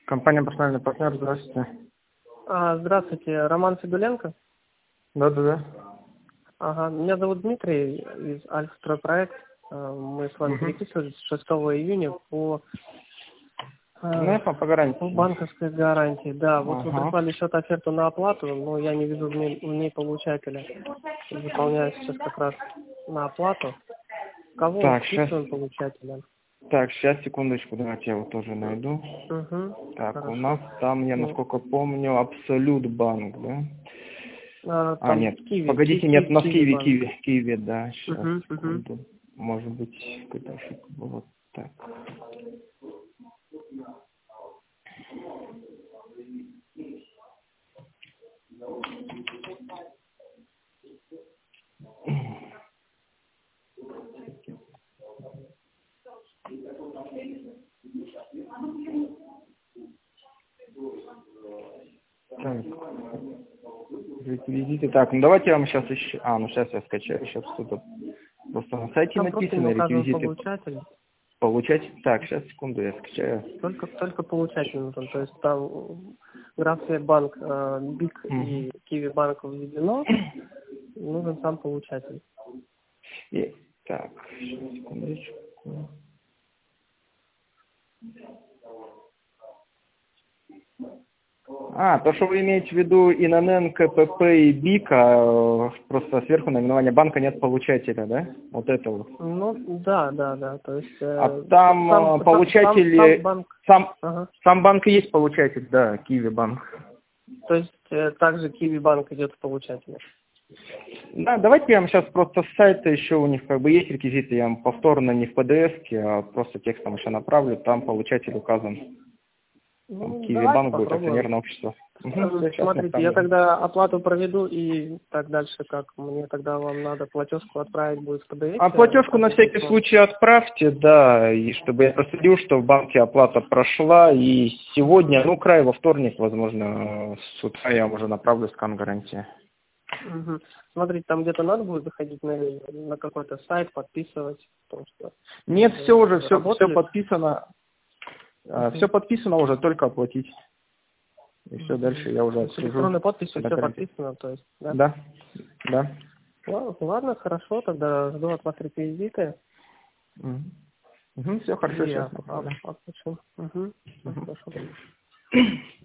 Компания «Профессиональный партнер», здравствуйте. Здравствуйте, Роман Федуленко? Да. Ага, меня зовут Дмитрий из Альфа-Стройпроект. Мы с вами переписывались 6 июня по гарантии. по банковской гарантии. Да, вот вы прислали счет оферту на оплату, но я не вижу в ней получателя. Заполняю сейчас как раз на оплату. Кого вписываем получателя? Так, сейчас, секундочку, давайте я его тоже найду. Так, хорошо. у нас там, я насколько помню, Абсолют банк, да? Нет, Киви, погодите, нет, у нас Киви, Киви, да, сейчас, секунду. Может быть, какая-то ошибка была. Вот так. Так, реквизиты. Так, ну давайте я вам сейчас еще... сейчас я скачаю. Сейчас что-то просто на сайте там написано, просто не реквизиты. Получатель. Получать? Так, сейчас, секунду, я скачаю. Только получатель нужен. То есть там графия банк, БИК и Киви банк введено, нужен сам получатель. Так, сейчас, секундочку. То, что вы имеете в виду ИНН, КПП и БИК, просто сверху наименования банка нет получателя, да? Вот это вот. Ну, да. То есть, там получатель... Сам банк и есть получатель, да, Киви банк. То есть, также Киви банк идет в получателя. Да, давайте я вам сейчас просто с сайта еще у них есть реквизиты, я вам повторно не в PDF-ке, а просто текстом еще направлю, там получатель указан. Киви банк будет акционерное общество. Смотрите, я тогда оплату проведу, и так дальше, как мне тогда вам надо платежку отправить будет в PDF? Платежку на всякий случай отправьте, да, и чтобы я проследил, что в банке оплата прошла, и сегодня, край во вторник, возможно, с утра я уже направлю скан гарантии. Смотрите, там где-то надо будет заходить на какой-то сайт, подписывать? Нет, все подписано. Все подписано уже, только оплатить. И все, дальше я уже отслежу. Электронной подписью все подписано, то есть, да? Да. Ладно, хорошо, тогда жду от вас реквизиты. Все хорошо, сейчас. Хорошо.